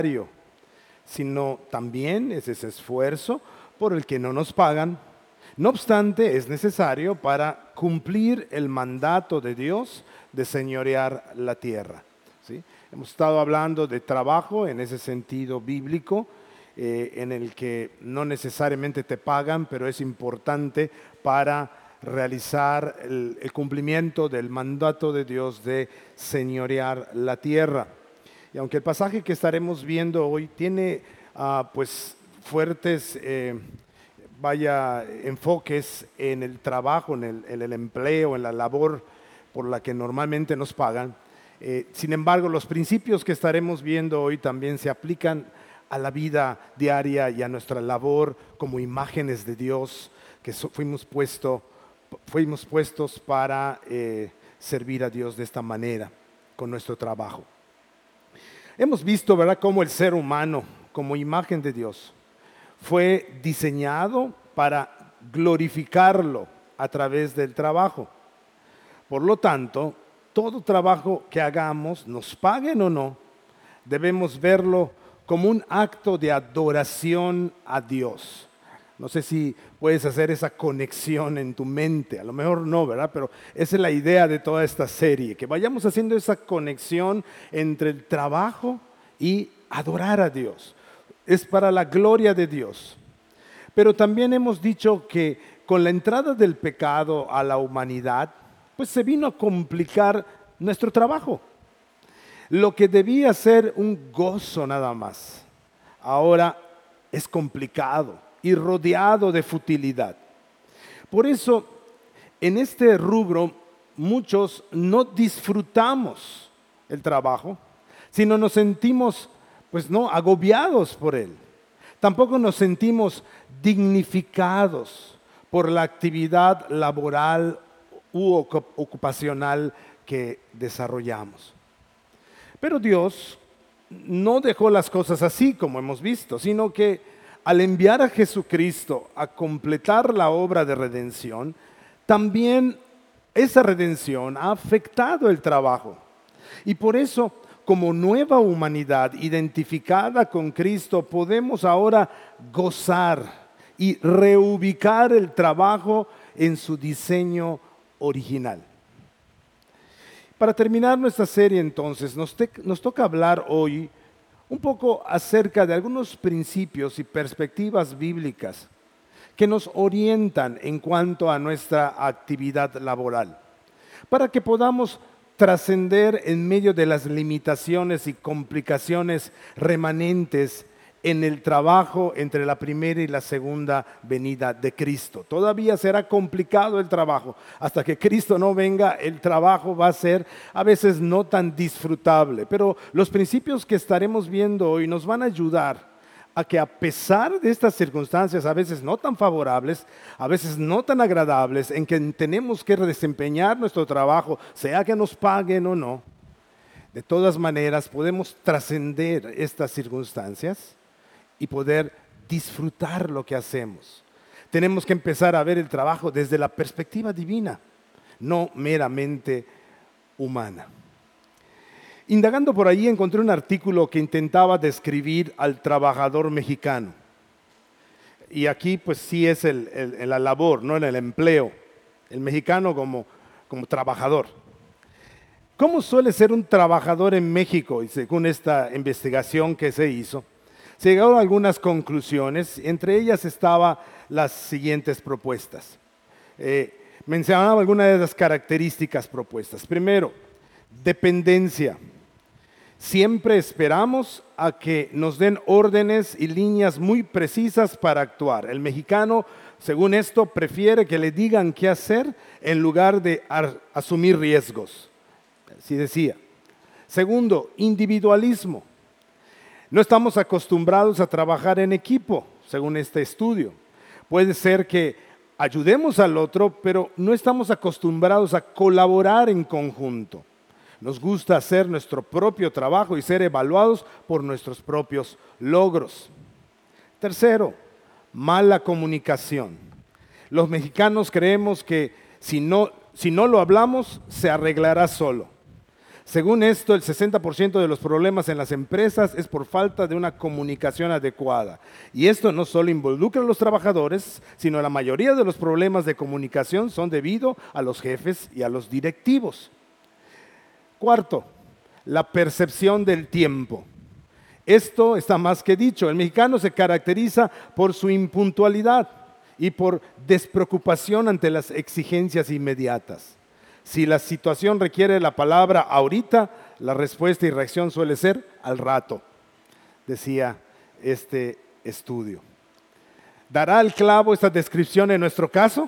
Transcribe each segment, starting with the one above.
sino también es ese esfuerzo por el que no nos pagan. No obstante, es necesario para cumplir el mandato de Dios de señorear la tierra, ¿sí? Hemos estado hablando de trabajo en ese sentido bíblico, en el que no necesariamente te pagan, pero es importante para realizar el cumplimiento del mandato de Dios de señorear la tierra. Y aunque el pasaje que estaremos viendo hoy tiene pues fuertes enfoques en el trabajo, en el empleo, en la labor por la que normalmente nos pagan, sin embargo, los principios que estaremos viendo hoy también se aplican a la vida diaria y a nuestra labor como imágenes de Dios que fuimos puestos para servir a Dios de esta manera, con nuestro trabajo. Hemos visto, ¿verdad?, cómo el ser humano, como imagen de Dios, fue diseñado para glorificarlo a través del trabajo. Por lo tanto, todo trabajo que hagamos, nos paguen o no, debemos verlo como un acto de adoración a Dios. No sé si puedes hacer esa conexión en tu mente, a lo mejor no, ¿verdad? Pero esa es la idea de toda esta serie, que vayamos haciendo esa conexión entre el trabajo y adorar a Dios. Es para la gloria de Dios. Pero también hemos dicho que con la entrada del pecado a la humanidad, pues se vino a complicar nuestro trabajo. Lo que debía ser un gozo nada más, ahora es complicado y rodeado de futilidad. Por eso, en este rubro, muchos no disfrutamos el trabajo, sino nos sentimos, pues no, agobiados por él. Tampoco nos sentimos dignificados por la actividad laboral u ocupacional que desarrollamos. Pero Dios no dejó las cosas así como hemos visto, sino que al enviar a Jesucristo a completar la obra de redención, también esa redención ha afectado el trabajo. Y por eso, como nueva humanidad identificada con Cristo, podemos ahora gozar y reubicar el trabajo en su diseño original. Para terminar nuestra serie entonces, nos toca hablar hoy un poco acerca de algunos principios y perspectivas bíblicas que nos orientan en cuanto a nuestra actividad laboral, para que podamos trascender en medio de las limitaciones y complicaciones remanentes en el trabajo entre la primera y la segunda venida de Cristo. Todavía será complicado el trabajo. Hasta que Cristo no venga, el trabajo va a ser a veces no tan disfrutable. Pero los principios que estaremos viendo hoy nos van a ayudar a que, a pesar de estas circunstancias a veces no tan favorables, a veces no tan agradables, en que tenemos que desempeñar nuestro trabajo, sea que nos paguen o no, de todas maneras podemos trascender estas circunstancias y poder disfrutar lo que hacemos. Tenemos que empezar a ver el trabajo desde la perspectiva divina, no meramente humana. Indagando por allí encontré un artículo que intentaba describir al trabajador mexicano. Y aquí pues sí es la labor, no en el empleo. El mexicano como trabajador. ¿Cómo suele ser un trabajador en México? Y según esta investigación que se hizo, se llegaron a algunas conclusiones, entre ellas estaban las siguientes propuestas. Mencionaba algunas de las características propuestas. Primero, dependencia. Siempre esperamos a que nos den órdenes y líneas muy precisas para actuar. El mexicano, según esto, prefiere que le digan qué hacer en lugar de asumir riesgos. Así decía. Segundo, individualismo. No estamos acostumbrados a trabajar en equipo, según este estudio. Puede ser que ayudemos al otro, pero no estamos acostumbrados a colaborar en conjunto. Nos gusta hacer nuestro propio trabajo y ser evaluados por nuestros propios logros. Tercero, mala comunicación. Los mexicanos creemos que si no lo hablamos, se arreglará solo. Según esto, el 60% de los problemas en las empresas es por falta de una comunicación adecuada. Y esto no solo involucra a los trabajadores, sino la mayoría de los problemas de comunicación son debido a los jefes y a los directivos. Cuarto, la percepción del tiempo. Esto está más que dicho. El mexicano se caracteriza por su impuntualidad y por despreocupación ante las exigencias inmediatas. Si la situación requiere la palabra ahorita, la respuesta y reacción suele ser al rato, decía este estudio. ¿Dará el clavo esta descripción en nuestro caso?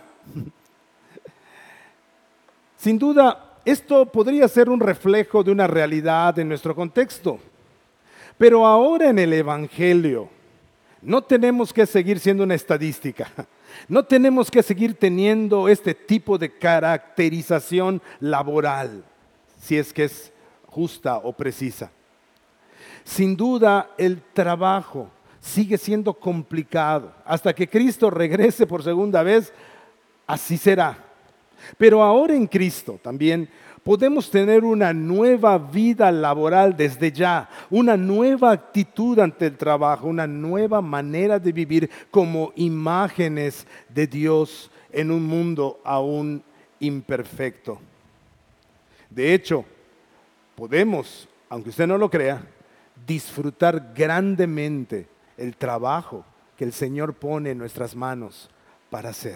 Sin duda, esto podría ser un reflejo de una realidad en nuestro contexto. Pero ahora en el Evangelio no tenemos que seguir siendo una estadística. No tenemos que seguir teniendo este tipo de caracterización laboral, si es que es justa o precisa. Sin duda, el trabajo sigue siendo complicado. Hasta que Cristo regrese por segunda vez, así será. Pero ahora en Cristo también podemos tener una nueva vida laboral desde ya, una nueva actitud ante el trabajo, una nueva manera de vivir como imágenes de Dios en un mundo aún imperfecto. De hecho, podemos, aunque usted no lo crea, disfrutar grandemente el trabajo que el Señor pone en nuestras manos para hacer.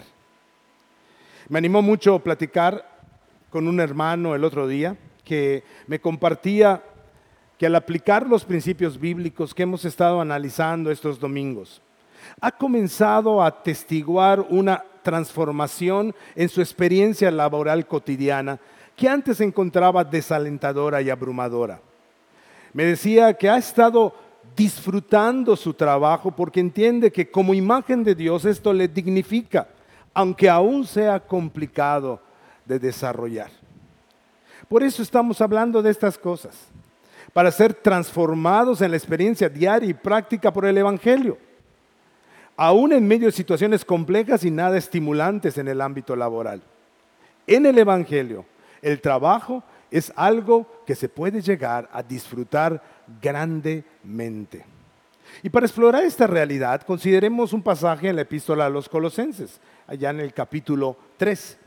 Me animó mucho platicar con un hermano el otro día que me compartía que al aplicar los principios bíblicos que hemos estado analizando estos domingos, ha comenzado a atestiguar una transformación en su experiencia laboral cotidiana que antes encontraba desalentadora y abrumadora. Me decía que ha estado disfrutando su trabajo porque entiende que como imagen de Dios esto le dignifica, aunque aún sea complicado de desarrollar. Por eso estamos hablando de estas cosas, para ser transformados en la experiencia diaria y práctica por el Evangelio, aún en medio de situaciones complejas y nada estimulantes en el ámbito laboral. En el Evangelio, el trabajo es algo que se puede llegar a disfrutar grandemente. Y para explorar esta realidad, consideremos un pasaje en la epístola a los Colosenses, allá en el capítulo 3.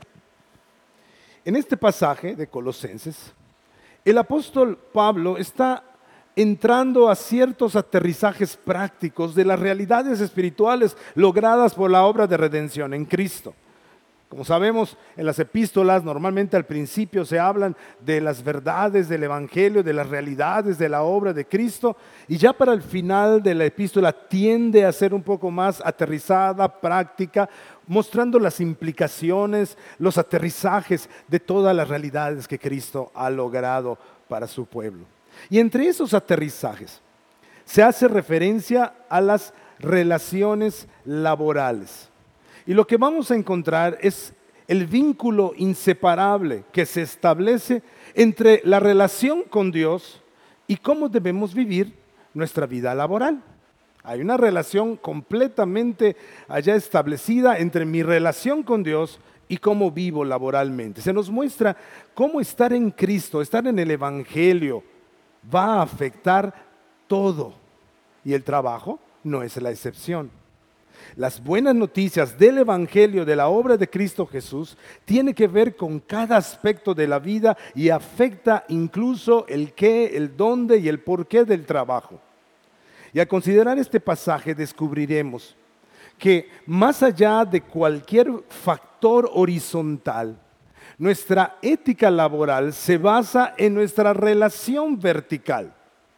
En este pasaje de Colosenses, el apóstol Pablo está entrando a ciertos aterrizajes prácticos de las realidades espirituales logradas por la obra de redención en Cristo. Como sabemos, en las epístolas normalmente al principio se hablan de las verdades del Evangelio, de las realidades de la obra de Cristo, y ya para el final de la epístola tiende a ser un poco más aterrizada, práctica, mostrando las implicaciones, los aterrizajes de todas las realidades que Cristo ha logrado para su pueblo. Y entre esos aterrizajes se hace referencia a las relaciones laborales. Y lo que vamos a encontrar es el vínculo inseparable que se establece entre la relación con Dios y cómo debemos vivir nuestra vida laboral. Hay una relación completamente allá establecida entre mi relación con Dios y cómo vivo laboralmente. Se nos muestra cómo estar en Cristo, estar en el Evangelio, va a afectar todo. Y el trabajo no es la excepción. Las buenas noticias del Evangelio, de la obra de Cristo Jesús, tiene que ver con cada aspecto de la vida y afecta incluso el qué, el dónde y el porqué del trabajo. Y al considerar este pasaje descubriremos que más allá de cualquier factor horizontal, nuestra ética laboral se basa en nuestra relación vertical.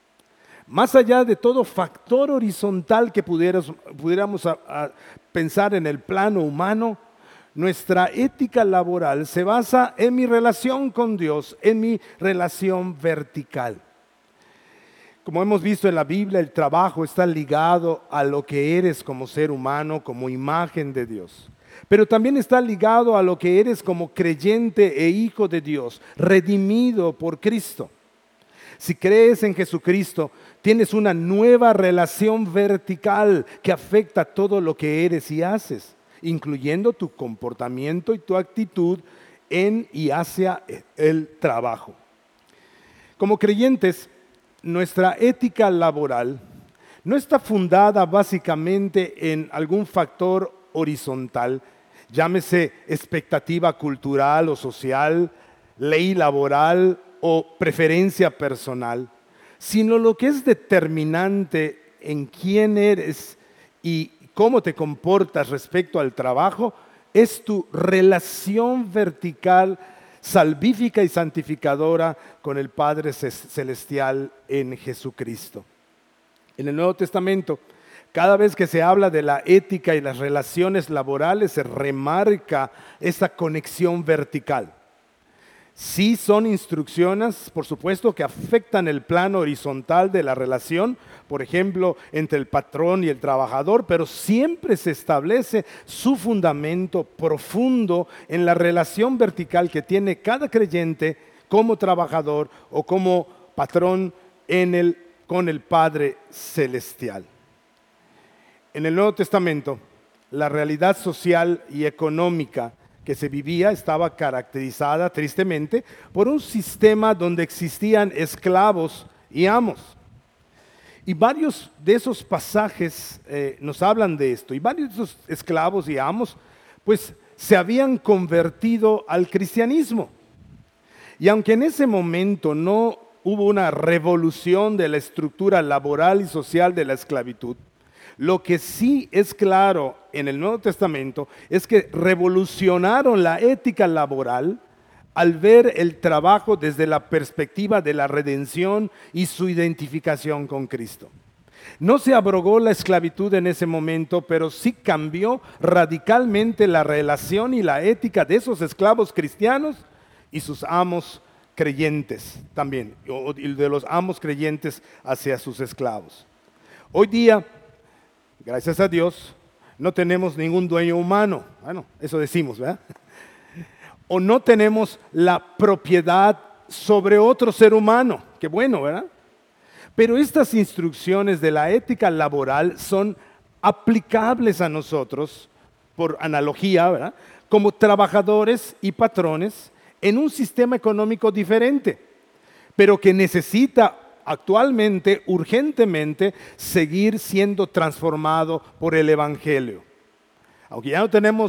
Más allá de todo factor horizontal que pudiéramos pensar en el plano humano, nuestra ética laboral se basa en mi relación con Dios, en mi relación vertical. Como hemos visto en la Biblia, el trabajo está ligado a lo que eres como ser humano, como imagen de Dios. Pero también está ligado a lo que eres como creyente e hijo de Dios, redimido por Cristo. Si crees en Jesucristo, tienes una nueva relación vertical que afecta todo lo que eres y haces, incluyendo tu comportamiento y tu actitud en y hacia el trabajo. Como creyentes, nuestra ética laboral no está fundada básicamente en algún factor horizontal, llámese expectativa cultural o social, ley laboral o preferencia personal, sino lo que es determinante en quién eres y cómo te comportas respecto al trabajo es tu relación vertical, salvífica y santificadora con el Padre Celestial en Jesucristo. En el Nuevo Testamento, cada vez que se habla de la ética y las relaciones laborales, se remarca esa conexión vertical. Sí son instrucciones, por supuesto, que afectan el plano horizontal de la relación, por ejemplo, entre el patrón y el trabajador, pero siempre se establece su fundamento profundo en la relación vertical que tiene cada creyente como trabajador o como patrón con el Padre Celestial. En el Nuevo Testamento, la realidad social y económica que se vivía estaba caracterizada tristemente por un sistema donde existían esclavos y amos. Y varios de esos pasajes nos hablan de esto. Y varios de esos esclavos y amos pues se habían convertido al cristianismo. Y aunque en ese momento no hubo una revolución de la estructura laboral y social de la esclavitud, lo que sí es claro en el Nuevo Testamento es que revolucionaron la ética laboral al ver el trabajo desde la perspectiva de la redención y su identificación con Cristo. No se abrogó la esclavitud en ese momento, pero sí cambió radicalmente la relación y la ética de esos esclavos cristianos y sus amos creyentes también, y de los amos creyentes hacia sus esclavos. Hoy día, gracias a Dios, no tenemos ningún dueño humano. Bueno, eso decimos, ¿verdad? O no tenemos la propiedad sobre otro ser humano. Qué bueno, ¿verdad? Pero estas instrucciones de la ética laboral son aplicables a nosotros, por analogía, ¿verdad?, como trabajadores y patrones en un sistema económico diferente, pero que necesita actualmente, urgentemente, seguir siendo transformado por el Evangelio. Aunque ya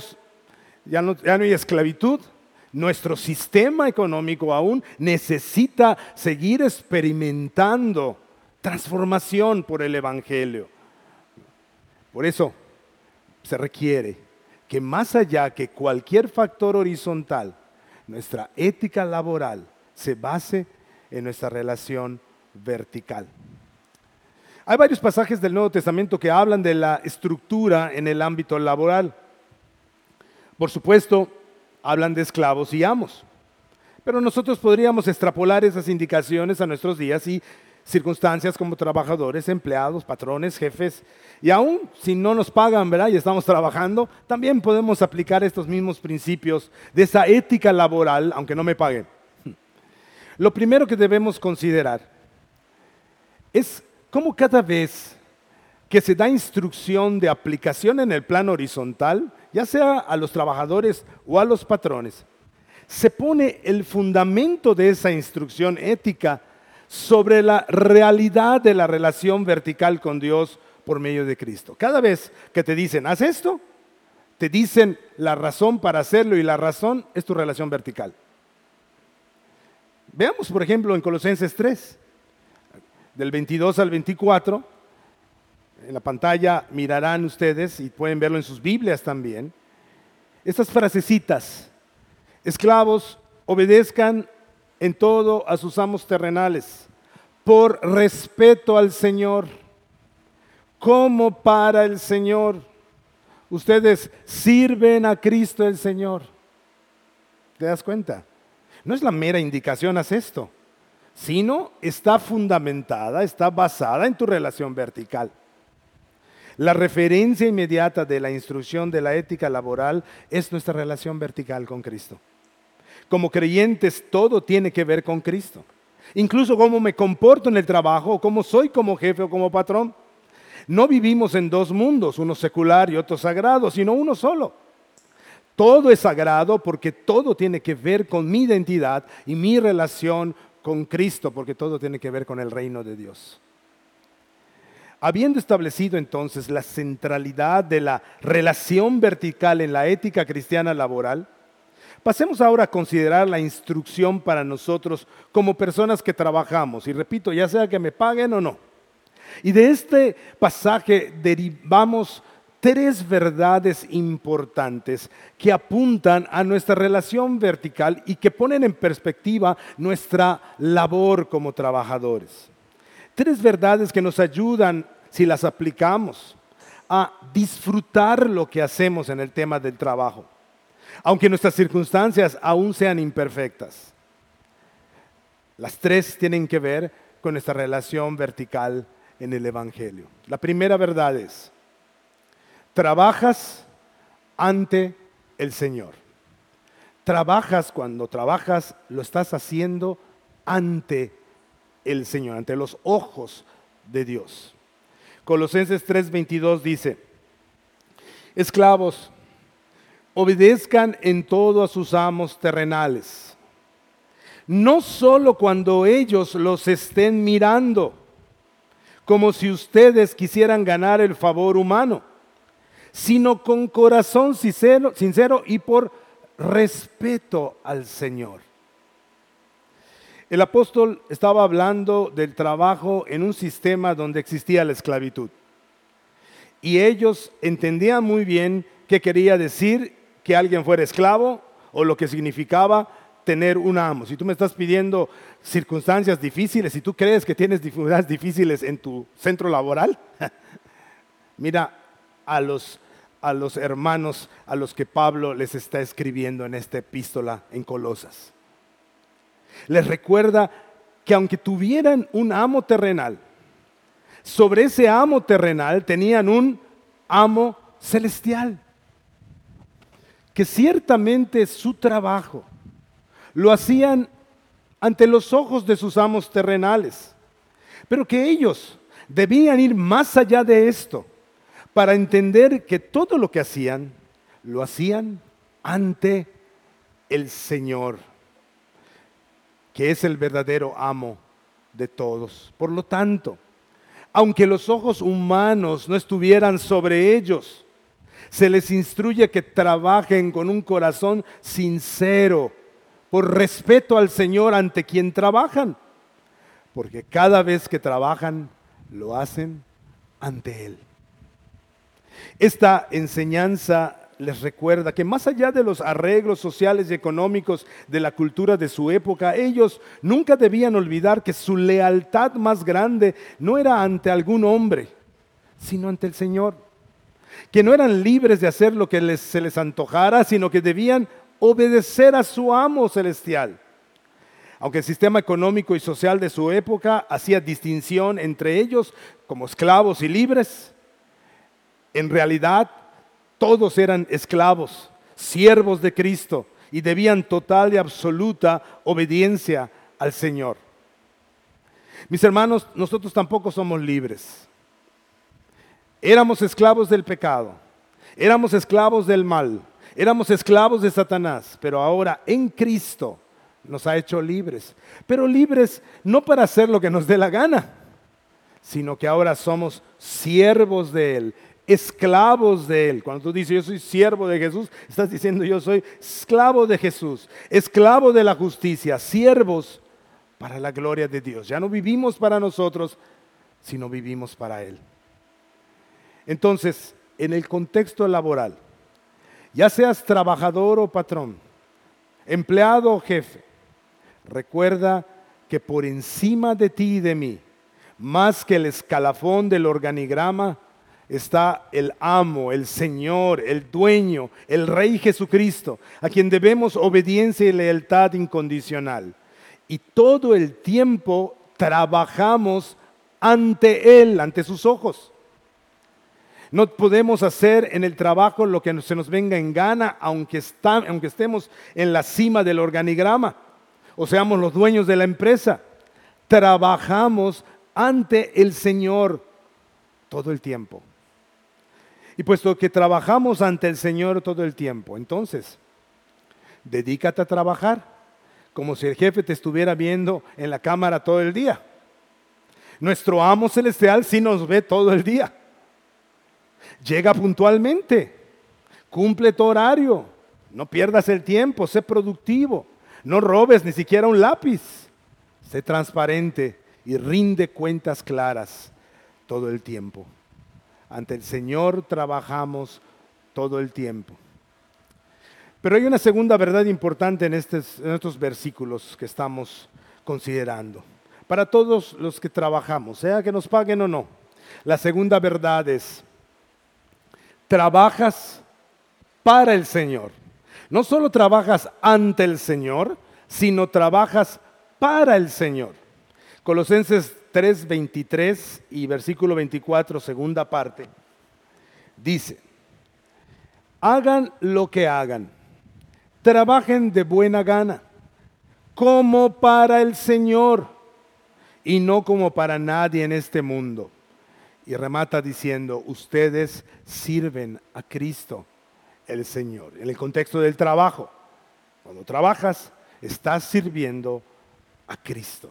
no hay esclavitud, nuestro sistema económico aún necesita seguir experimentando transformación por el Evangelio. Por eso se requiere que más allá que cualquier factor horizontal, nuestra ética laboral se base en nuestra relación vertical. Hay varios pasajes del Nuevo Testamento que hablan de la estructura en el ámbito laboral. Por supuesto, hablan de esclavos y amos, pero nosotros podríamos extrapolar esas indicaciones a nuestros días y circunstancias como trabajadores, empleados, patrones, jefes, y aún si no nos pagan, ¿verdad?, y estamos trabajando, también podemos aplicar estos mismos principios de esa ética laboral, aunque no me paguen. Lo primero que debemos considerar es cómo cada vez que se da instrucción de aplicación en el plano horizontal, ya sea a los trabajadores o a los patrones, se pone el fundamento de esa instrucción ética sobre la realidad de la relación vertical con Dios por medio de Cristo. Cada vez que te dicen, haz esto, te dicen la razón para hacerlo y la razón es tu relación vertical. Veamos, por ejemplo, en Colosenses 3, del 22 al 24, en la pantalla mirarán ustedes y pueden verlo en sus Biblias también, estas frasecitas: esclavos, obedezcan en todo a sus amos terrenales, por respeto al Señor, como para el Señor. Ustedes sirven a Cristo el Señor. ¿Te das cuenta? No es la mera indicación, haz esto, sino está fundamentada, está basada en tu relación vertical. La referencia inmediata de la instrucción de la ética laboral es nuestra relación vertical con Cristo. Como creyentes, todo tiene que ver con Cristo. Incluso cómo me comporto en el trabajo, o cómo soy como jefe o como patrón. No vivimos en dos mundos, uno secular y otro sagrado, sino uno solo. Todo es sagrado porque todo tiene que ver con mi identidad y mi relación con Cristo, porque todo tiene que ver con el reino de Dios. Habiendo establecido entonces la centralidad de la relación vertical en la ética cristiana laboral, pasemos ahora a considerar la instrucción para nosotros como personas que trabajamos. Y repito, ya sea que me paguen o no. Y de este pasaje derivamos tres verdades importantes que apuntan a nuestra relación vertical y que ponen en perspectiva nuestra labor como trabajadores. Tres verdades que nos ayudan, si las aplicamos, a disfrutar lo que hacemos en el tema del trabajo, aunque nuestras circunstancias aún sean imperfectas. Las tres tienen que ver con nuestra relación vertical en el Evangelio. La primera verdad es: trabajas ante el Señor. Cuando trabajas, lo estás haciendo ante el Señor, ante los ojos de Dios. Colosenses 3:22 dice: esclavos, obedezcan en todo a sus amos terrenales, no solo cuando ellos los estén mirando, como si ustedes quisieran ganar el favor humano, sino con corazón sincero y por respeto al Señor. El apóstol estaba hablando del trabajo en un sistema donde existía la esclavitud. Y ellos entendían muy bien qué quería decir que alguien fuera esclavo o lo que significaba tener un amo. Si tú me estás pidiendo circunstancias difíciles, si tú crees que tienes dificultades difíciles en tu centro laboral, mira a los hermanos a los que Pablo les está escribiendo en esta epístola en Colosas. Les recuerda que aunque tuvieran un amo terrenal, sobre ese amo terrenal tenían un amo celestial, que ciertamente su trabajo lo hacían ante los ojos de sus amos terrenales, pero que ellos debían ir más allá de esto para entender que todo lo que hacían, lo hacían ante el Señor, que es el verdadero amo de todos. Por lo tanto, aunque los ojos humanos no estuvieran sobre ellos, se les instruye que trabajen con un corazón sincero, por respeto al Señor ante quien trabajan, porque cada vez que trabajan, lo hacen ante Él. Esta enseñanza les recuerda que más allá de los arreglos sociales y económicos de la cultura de su época, ellos nunca debían olvidar que su lealtad más grande no era ante algún hombre, sino ante el Señor. Que no eran libres de hacer lo que se les antojara, sino que debían obedecer a su amo celestial. Aunque el sistema económico y social de su época hacía distinción entre ellos como esclavos y libres, en realidad todos eran esclavos, siervos de Cristo, y debían total y absoluta obediencia al Señor. Mis hermanos, nosotros tampoco somos libres. Éramos esclavos del pecado, éramos esclavos del mal, éramos esclavos de Satanás, pero ahora en Cristo nos ha hecho libres. Pero libres no para hacer lo que nos dé la gana, sino que ahora somos siervos de Él, esclavos de Él. Cuando tú dices yo soy siervo de Jesús, estás diciendo yo soy esclavo de Jesús, esclavo de la justicia, siervos para la gloria de Dios. Ya no vivimos para nosotros, sino vivimos para Él. Entonces, en el contexto laboral, ya seas trabajador o patrón, empleado o jefe, recuerda que por encima de ti y de mí, más que el escalafón del organigrama, está el amo, el Señor, el dueño, el Rey Jesucristo, a quien debemos obediencia y lealtad incondicional. Y todo el tiempo trabajamos ante Él, ante sus ojos. No podemos hacer en el trabajo lo que se nos venga en gana, aunque estemos en la cima del organigrama o seamos los dueños de la empresa. Trabajamos ante el Señor todo el tiempo. Y puesto que trabajamos ante el Señor todo el tiempo, entonces, dedícate a trabajar como si el jefe te estuviera viendo en la cámara todo el día. Nuestro amo celestial sí nos ve todo el día. Llega puntualmente, cumple tu horario, no pierdas el tiempo, sé productivo, no robes ni siquiera un lápiz, sé transparente y rinde cuentas claras todo el tiempo. Ante el Señor trabajamos todo el tiempo. Pero hay una segunda verdad importante en estos versículos que estamos considerando. Para todos los que trabajamos, sea que nos paguen o no. La segunda verdad es, trabajas para el Señor. No solo trabajas ante el Señor, sino trabajas para el Señor. Colosenses 3:23 y versículo 24, segunda parte, dice, hagan lo que hagan, trabajen de buena gana, como para el Señor y no como para nadie en este mundo. Y remata diciendo, ustedes sirven a Cristo el Señor. En el contexto del trabajo, cuando trabajas, estás sirviendo a Cristo.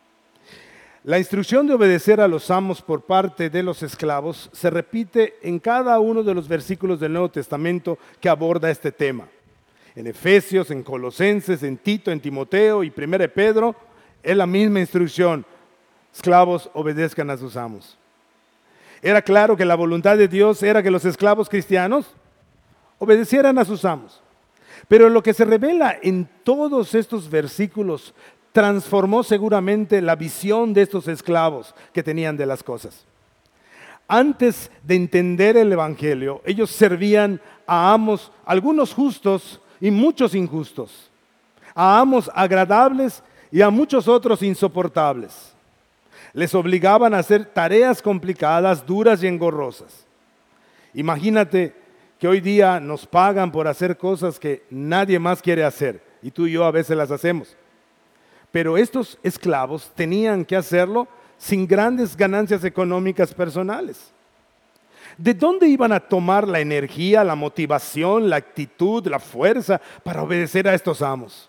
La instrucción de obedecer a los amos por parte de los esclavos se repite en cada uno de los versículos del Nuevo Testamento que aborda este tema. En Efesios, en Colosenses, en Tito, en Timoteo y 1 Pedro, es la misma instrucción. Esclavos, obedezcan a sus amos. Era claro que la voluntad de Dios era que los esclavos cristianos obedecieran a sus amos. Pero lo que se revela en todos estos versículos transformó seguramente la visión de estos esclavos que tenían de las cosas. Antes de entender el Evangelio, ellos servían a amos, algunos justos y muchos injustos, a amos agradables y a muchos otros insoportables. Les obligaban a hacer tareas complicadas, duras y engorrosas. Imagínate que hoy día nos pagan por hacer cosas que nadie más quiere hacer y tú y yo a veces las hacemos. Pero estos esclavos tenían que hacerlo sin grandes ganancias económicas personales. ¿De dónde iban a tomar la energía, la motivación, la actitud, la fuerza para obedecer a estos amos?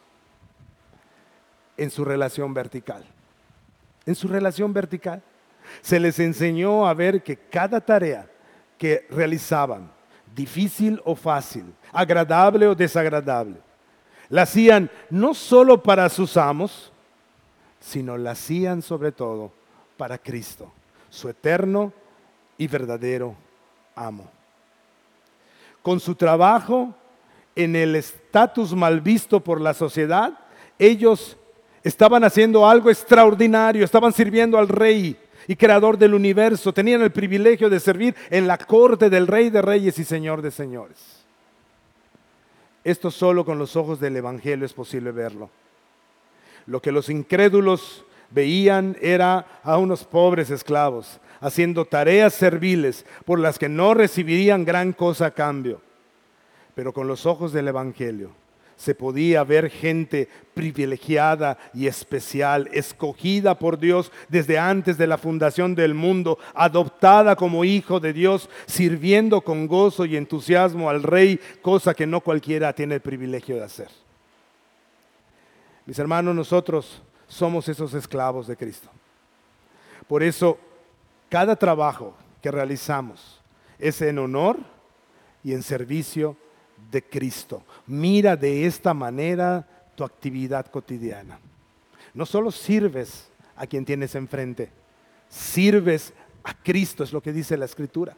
En su relación vertical. En su relación vertical. Se les enseñó a ver que cada tarea que realizaban, difícil o fácil, agradable o desagradable, la hacían no solo para sus amos, sino la hacían sobre todo para Cristo, su eterno y verdadero amo. Con su trabajo en el estatus mal visto por la sociedad, ellos estaban haciendo algo extraordinario, estaban sirviendo al Rey y Creador del universo, tenían el privilegio de servir en la corte del Rey de Reyes y Señor de Señores. Esto solo con los ojos del Evangelio es posible verlo. Lo que los incrédulos veían era a unos pobres esclavos haciendo tareas serviles por las que no recibirían gran cosa a cambio. Pero con los ojos del Evangelio se podía ver gente privilegiada y especial, escogida por Dios desde antes de la fundación del mundo, adoptada como hijo de Dios, sirviendo con gozo y entusiasmo al Rey, cosa que no cualquiera tiene el privilegio de hacer. Mis hermanos, nosotros somos esos esclavos de Cristo. Por eso, cada trabajo que realizamos es en honor y en servicio de Cristo. Mira de esta manera tu actividad cotidiana. No solo sirves a quien tienes enfrente, sirves a Cristo, es lo que dice la Escritura.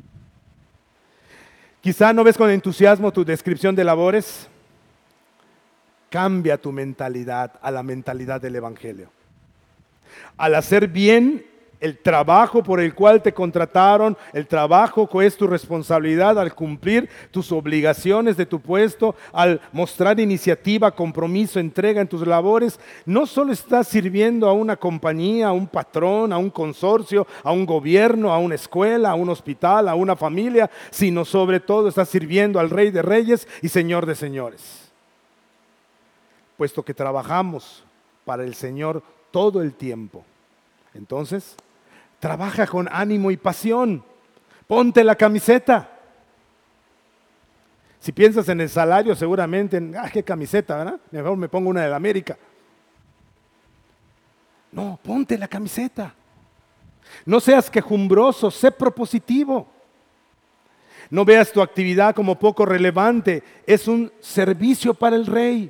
Quizá no ves con entusiasmo tu descripción de labores. Cambia tu mentalidad a la mentalidad del Evangelio. Al hacer bien el trabajo por el cual te contrataron, el trabajo que es tu responsabilidad, al cumplir tus obligaciones de tu puesto, al mostrar iniciativa, compromiso, entrega en tus labores, no solo estás sirviendo a una compañía, a un patrón, a un consorcio, a un gobierno, a una escuela, a un hospital, a una familia, sino sobre todo estás sirviendo al Rey de Reyes y Señor de Señores. Puesto que trabajamos para el Señor todo el tiempo, entonces trabaja con ánimo y pasión. Ponte la camiseta. Si piensas en el salario, seguramente, qué camiseta, ¿verdad? Mejor me pongo una de la América. No, ponte la camiseta. No seas quejumbroso, sé propositivo. No veas tu actividad como poco relevante, es un servicio para el Rey.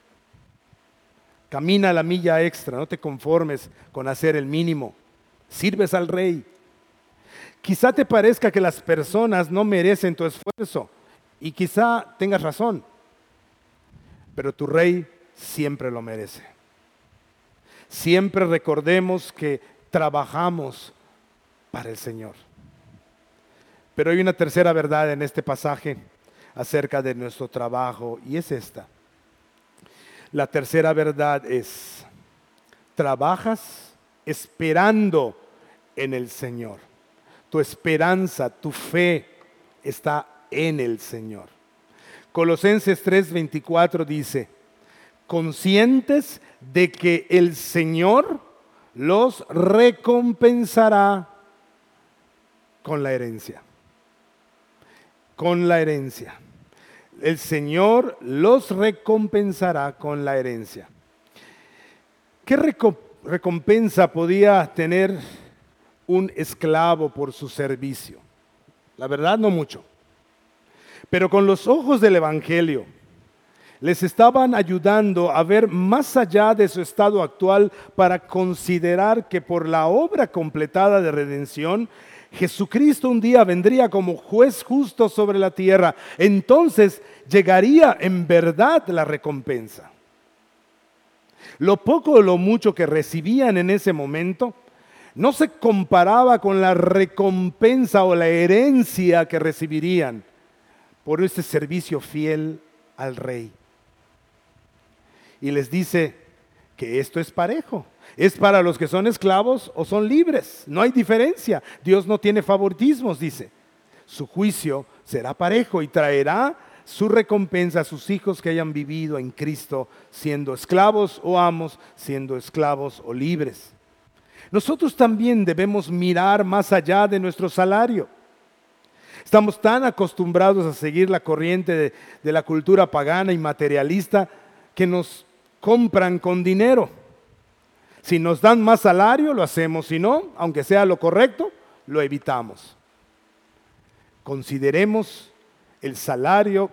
Camina la milla extra, no te conformes con hacer el mínimo. Sirves al Rey. Quizá te parezca que las personas no merecen tu esfuerzo y quizá tengas razón, pero tu Rey siempre lo merece. Siempre recordemos que trabajamos para el Señor. Pero hay una tercera verdad en este pasaje acerca de nuestro trabajo y es esta. La tercera verdad es, trabajas esperando en el Señor. Tu esperanza, tu fe está en el Señor. Colosenses 3:24 dice, conscientes de que el Señor los recompensará con la herencia. Con la herencia. El Señor los recompensará con la herencia. ¿Qué recompensa podía tener un esclavo por su servicio? La verdad, no mucho. Pero con los ojos del Evangelio, les estaban ayudando a ver más allá de su estado actual para considerar que por la obra completada de redención, Jesucristo un día vendría como juez justo sobre la tierra. Entonces llegaría en verdad la recompensa. Lo poco o lo mucho que recibían en ese momento no se comparaba con la recompensa o la herencia que recibirían por este servicio fiel al Rey. Y les dice que esto es parejo. Es para los que son esclavos o son libres. No hay diferencia. Dios no tiene favoritismos, dice. Su juicio será parejo y traerá su recompensa a sus hijos que hayan vivido en Cristo, siendo esclavos o amos, siendo esclavos o libres. Nosotros también debemos mirar más allá de nuestro salario. Estamos tan acostumbrados a seguir la corriente de la cultura pagana y materialista que nos compran con dinero. Si nos dan más salario, lo hacemos. Si no, aunque sea lo correcto, lo evitamos. Consideramos el salario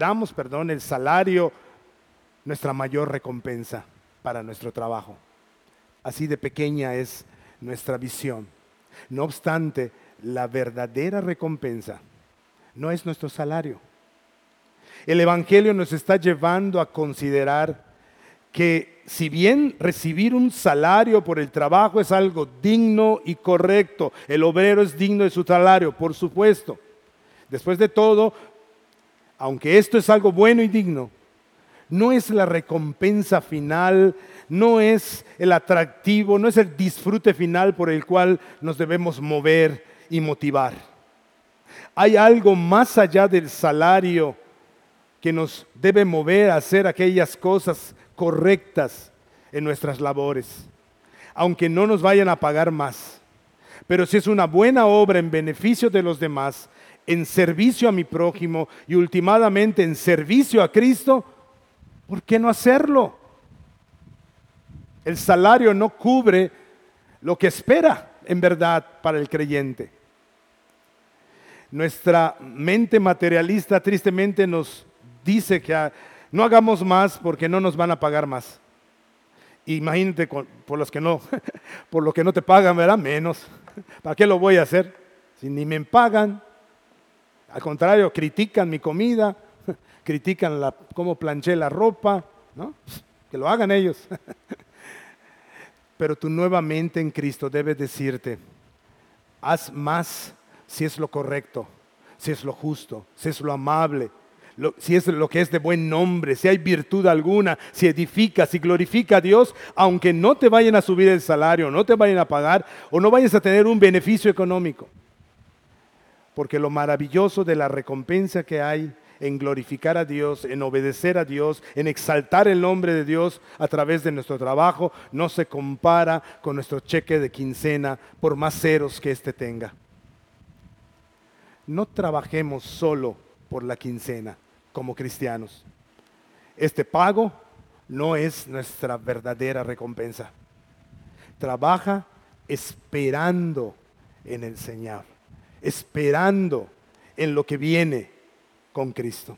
nuestra mayor recompensa para nuestro trabajo. Así de pequeña es nuestra visión. No obstante, la verdadera recompensa no es nuestro salario. El Evangelio nos está llevando a considerar que si bien recibir un salario por el trabajo es algo digno y correcto, el obrero es digno de su salario, por supuesto. Después de todo, aunque esto es algo bueno y digno, no es la recompensa final, no es el atractivo, no es el disfrute final por el cual nos debemos mover y motivar. Hay algo más allá del salario que nos debe mover a hacer aquellas cosas correctas en nuestras labores, aunque no nos vayan a pagar más. Pero si es una buena obra en beneficio de los demás, en servicio a mi prójimo y últimamente en servicio a Cristo, ¿por qué no hacerlo? El salario no cubre lo que espera en verdad para el creyente. Nuestra mente materialista tristemente nos dice que no hagamos más porque no nos van a pagar más. Imagínate por lo que no te pagan, ¿verdad? Menos. ¿Para qué lo voy a hacer? Si ni me pagan. Al contrario, critican mi comida, critican cómo planché la ropa, ¿no? Que lo hagan ellos. Pero tu nueva mente en Cristo debe decirte, haz más si es lo correcto, si es lo justo, si es lo amable, si es lo que es de buen nombre, si hay virtud alguna, si edifica, si glorifica a Dios, aunque no te vayan a subir el salario, no te vayan a pagar o no vayas a tener un beneficio económico. Porque lo maravilloso de la recompensa que hay en glorificar a Dios, en obedecer a Dios, en exaltar el nombre de Dios a través de nuestro trabajo, no se compara con nuestro cheque de quincena, por más ceros que éste tenga. No trabajemos solo por la quincena, como cristianos. Este pago no es nuestra verdadera recompensa. Trabaja esperando en el Señor, esperando en lo que viene con Cristo.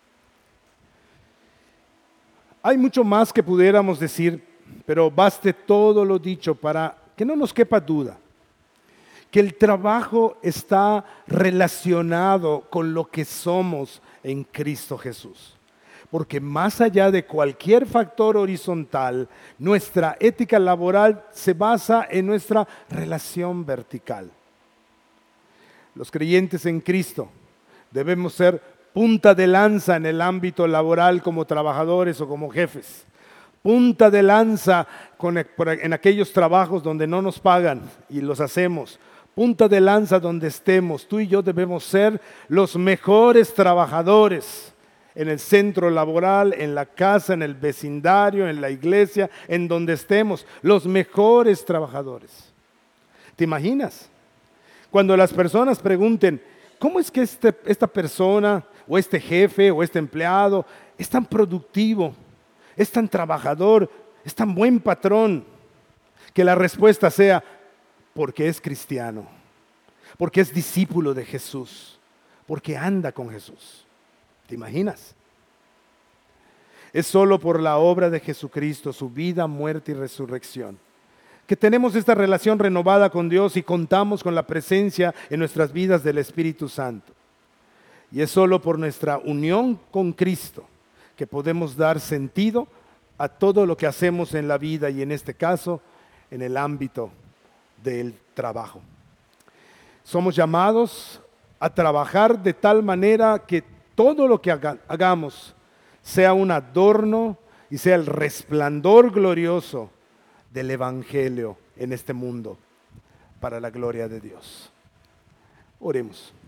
Hay mucho más que pudiéramos decir, pero baste todo lo dicho para que no nos quepa duda que el trabajo está relacionado con lo que somos en Cristo Jesús. Porque más allá de cualquier factor horizontal, nuestra ética laboral se basa en nuestra relación vertical. Los creyentes en Cristo debemos ser punta de lanza en el ámbito laboral como trabajadores o como jefes. Punta de lanza en aquellos trabajos donde no nos pagan y los hacemos. Punta de lanza donde estemos. Tú y yo debemos ser los mejores trabajadores en el centro laboral, en la casa, en el vecindario, en la iglesia, en donde estemos. Los mejores trabajadores. ¿Te imaginas? Cuando las personas pregunten, ¿cómo es que esta persona o este jefe o este empleado es tan productivo, es tan trabajador, es tan buen patrón? Que la respuesta sea, porque es cristiano, porque es discípulo de Jesús, porque anda con Jesús. ¿Te imaginas? Es solo por la obra de Jesucristo, su vida, muerte y resurrección, que tenemos esta relación renovada con Dios y contamos con la presencia en nuestras vidas del Espíritu Santo. Y es solo por nuestra unión con Cristo que podemos dar sentido a todo lo que hacemos en la vida y en este caso en el ámbito del trabajo. Somos llamados a trabajar de tal manera que todo lo que hagamos sea un adorno y sea el resplandor glorioso del Evangelio en este mundo para la gloria de Dios. Oremos.